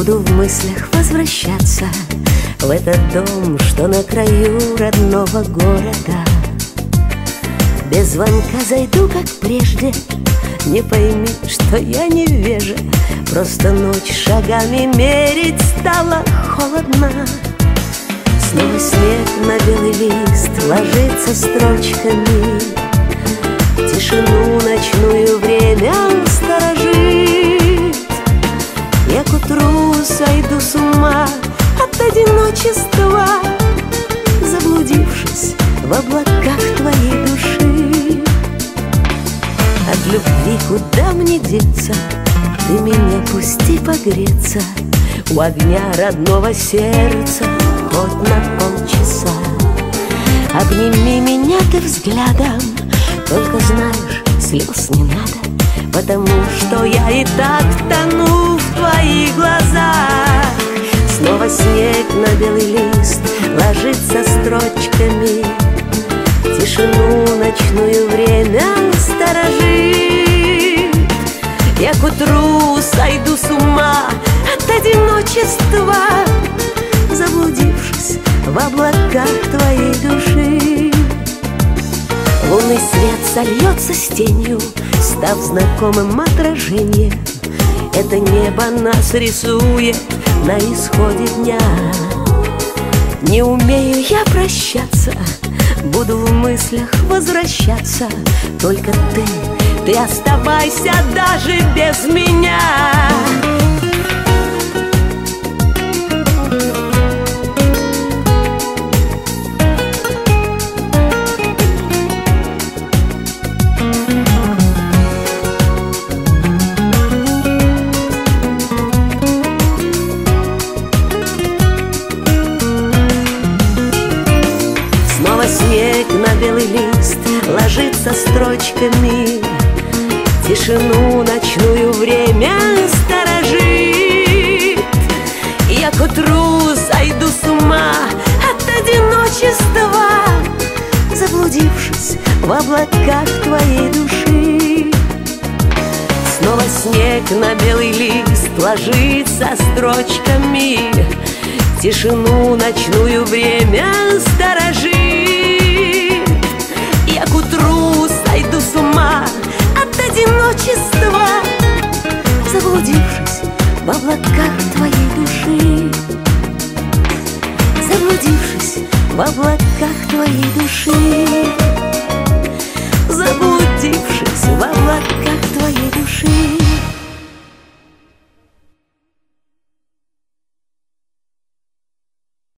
Буду в мыслях возвращаться в этот дом, что на краю родного города. Без звонка зайду, как прежде. Не пойми, что я невежа, просто ночь шагами мерить стало холодно. Снова снег на белый лист ложится строчками, тишину ночную время сторожит. Я к утру сойду с ума от одиночества, заблудившись в облаках твоей души. От любви куда мне деться, ты меня пусти погреться у огня родного сердца хоть на полчаса. Обними меня ты взглядом, только знаешь, слез не надо, потому что я и так тону в твоих глазах. Снова снег на белый лист ложится строчками, тишину ночную время сторожит. Я к утру сойду с ума от одиночества, заблудившись в облаках твоей души. Лунный свет сольется с тенью, став знакомым отражением. Это небо нас рисует на исходе дня. Не умею я прощаться, буду в мыслях возвращаться. Только ты оставайся даже без меня. Снег на белый лист ложится строчками, тишину ночную время сторожит. Я к утру сойду с ума от одиночества, заблудившись в облаках твоей души. Снова снег на белый лист ложится строчками, тишину ночную время сторожит. Я к утру сойду с ума от одиночества, заблудившись в облаках твоей души. Заблудившись в облаках твоей души. Заблудившись в облаках